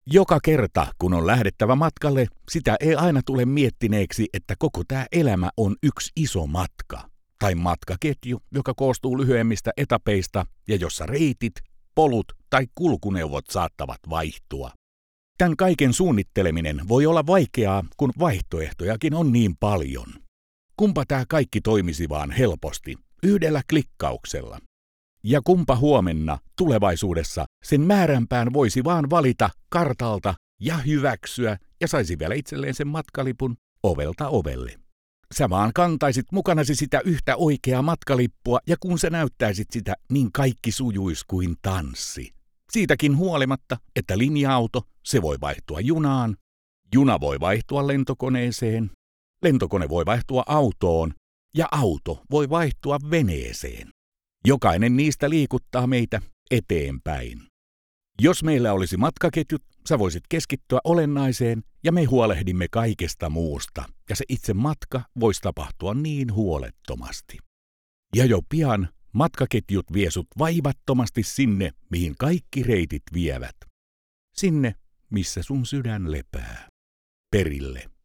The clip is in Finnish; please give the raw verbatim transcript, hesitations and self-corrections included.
Joka kerta, kun on lähdettävä matkalle, sitä ei aina tule miettineeksi, että koko tämä elämä on yksi iso matka. Tai matkaketju, joka koostuu lyhyemmistä etapeista ja jossa reitit, polut tai kulkuneuvot saattavat vaihtua. Tämän kaiken suunnitteleminen voi olla vaikeaa, kun vaihtoehtojakin on niin paljon. Kumpa tämä kaikki toimisi vaan helposti, yhdellä klikkauksella. Ja kumpa huomenna, tulevaisuudessa, sen määränpään voisi vaan valita kartalta ja hyväksyä ja saisi vielä itselleen sen matkalipun ovelta ovelle. Sä vaan kantaisit mukanasi sitä yhtä oikeaa matkalippua ja kun sä näyttäisit sitä, niin kaikki sujuis kuin tanssi. Siitäkin huolimatta, että linja-auto, se voi vaihtua junaan, juna voi vaihtua lentokoneeseen, lentokone voi vaihtua autoon ja auto voi vaihtua veneeseen. Jokainen niistä liikuttaa meitä eteenpäin. Jos meillä olisi matkaketjut, sä voisit keskittyä olennaiseen ja me huolehdimme kaikesta muusta, ja se itse matka voisi tapahtua niin huolettomasti. Ja jo pian matkaketjut vie sut vaivattomasti sinne, mihin kaikki reitit vievät. Sinne, missä sun sydän lepää. Perille.